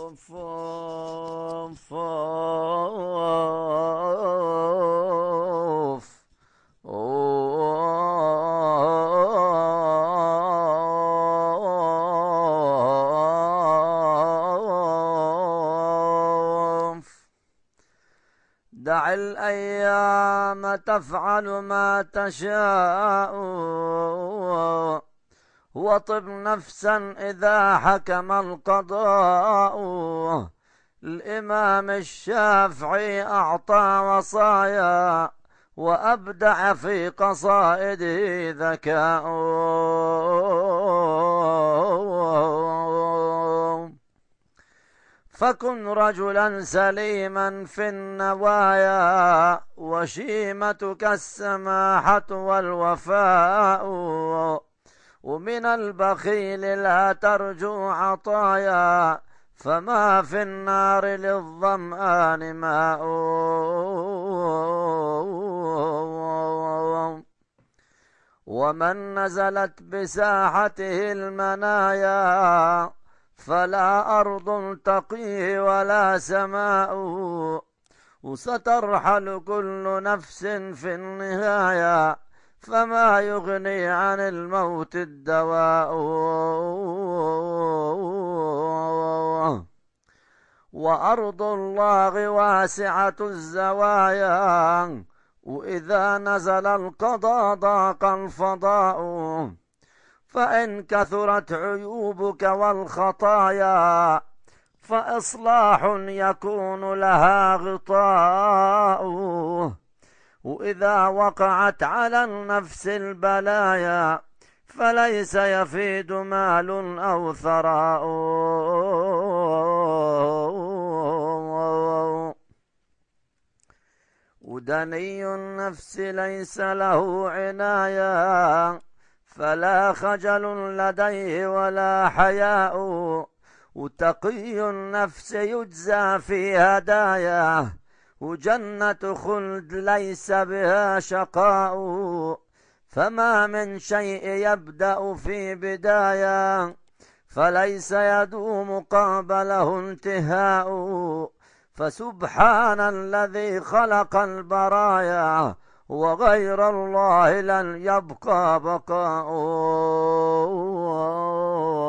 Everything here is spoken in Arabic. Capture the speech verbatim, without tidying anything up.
أوف أوف أوف أوف. دع الأيام تفعل ما تشاء، وطب نفسا إذا حكم القضاء. الإمام الشافعي أعطى وصايا، وأبدع في قصائده ذكاء. فكن رجلا سليما في النوايا، وشيمتك السماحة والوفاء. ومن البخيل لا ترجو عطايا، فما في النار للظمآن ماء. ومن نزلت بساحته المنايا، فلا أرض تقيه ولا سماء. وسترحل كل نفس في النهاية، فما يغني عن الموت الدواء. وأرض الله واسعة الزوايا، وإذا نزل القضاء ضاق الفضاء. فإن كثرت عيوبك والخطايا، فإصلاح يكون لها غطاء. وإذا وقعت على النفس البلايا، فليس يفيد مال أو ثراء. ودني النفس ليس له عناية، فلا خجل لديه ولا حياء. وتقي النفس يجزى في هداياه، وجنة خلد ليس بها شقاء. فما من شيء يبدأ في بداية، فليس يدوم قابله انتهاء. فسبحان الذي خلق البرايا، وغير الله لن يبقى بقاء.